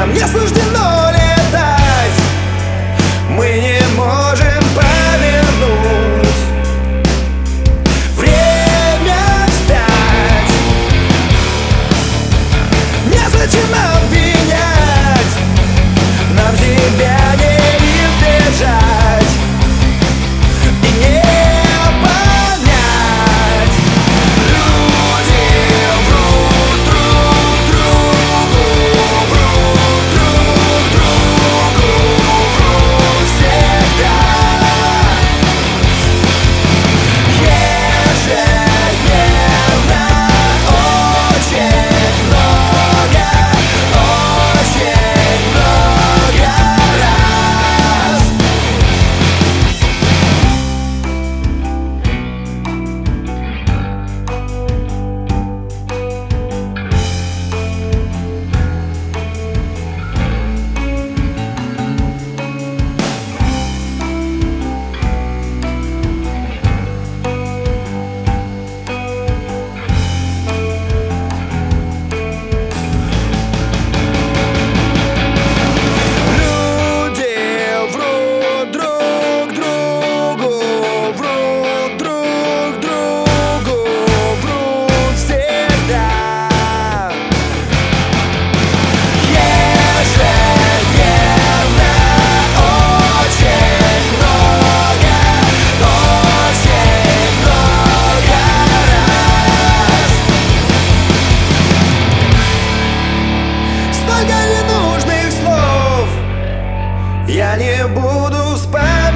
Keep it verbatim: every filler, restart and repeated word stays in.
Нам не суждено летать, мы не можем повернуть время вспять. Незачем обвинять, нам себя не избежать и не понять. Люди врут друг другу, врут друг другу, врут всегда. Ежедневно очень много, очень много раз. Люди врут друг другу, врут друг другу, врут всегда. Ежедневно очень много, очень много раз. Столько ненужных слов, я не буду спать.